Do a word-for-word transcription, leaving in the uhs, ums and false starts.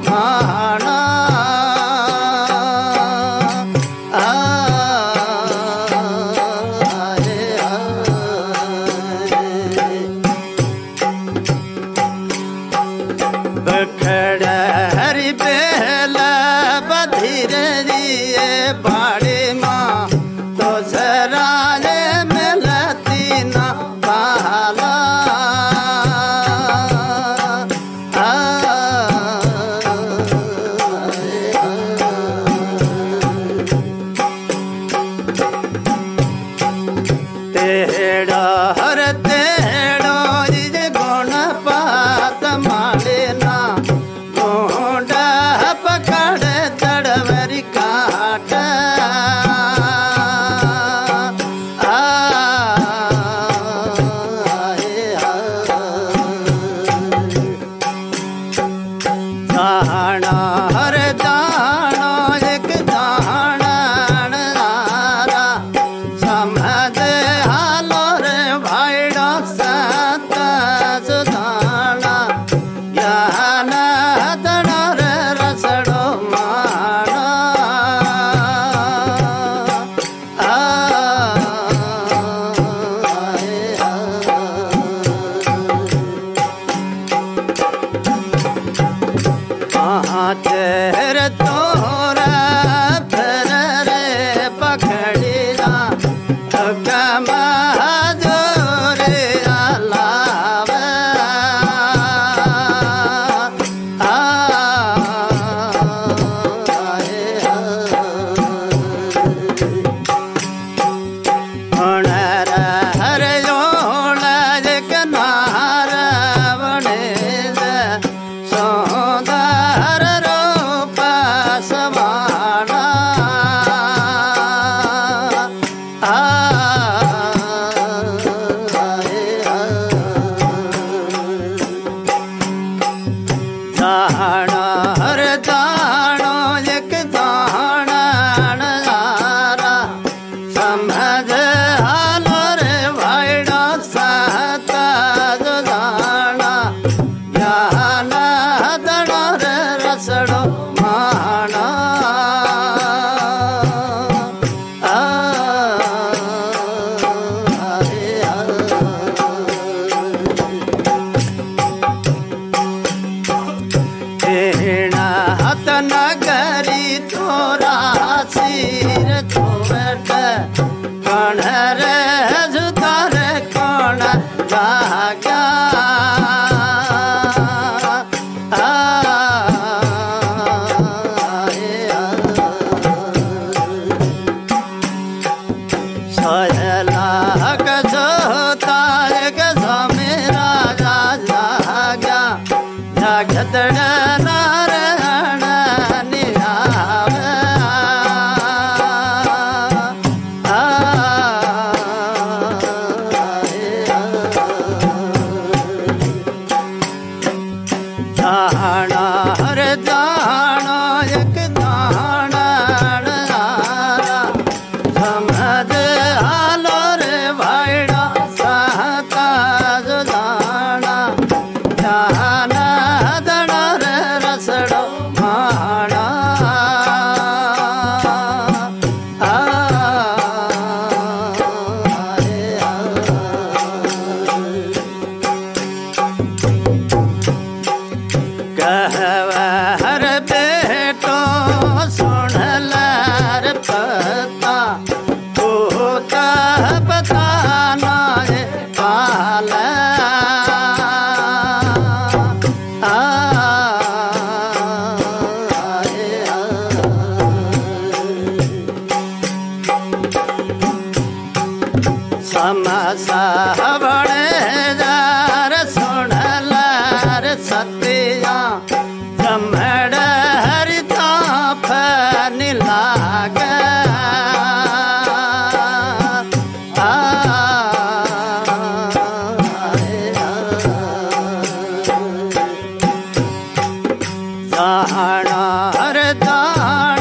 माना बखड़ हरि बेल बधिर दिए बाड़ी माँ तो सराय मिलती न पाला तेड़ो हर तेड़ो जिज गुण पात मालिना गोंडा पकड़ तड़वरी काट जाना हर जानो एक जाना नारा समझ हालो रे भाईड़ा सत सुधाना ज्ञान तड़ो रे रसड़ो माना आ तेरे तोरा फिर रे पकड़ीरा गमा जोरे अलावे आ हर हर जोड़ जग नार बने सौंदर रूप समाना आ जाना हर जानो एक जाना नारा समझ हालो रे भाईड़ा सहता जाना ज्ञान दड़ो रे रसड़ो माना आ तेना हत नगरी तोरा सिर छोट कण रे जुतर कण जागा सयलाक जोतायक समेरा जागा जागत नारायण निरावे आ जाना हर जानो एक जाना नारा समझ हालो रे भाईड़ा सहता जाना ज्ञान दड़ो रे रसड़ो माना आ कहवा हर बेटो सुन लर पता होता बताना है पाला आ समसा बड़े जार सुन लर सतिया जमड़ हरिता फन लाग आ जाना हर जाना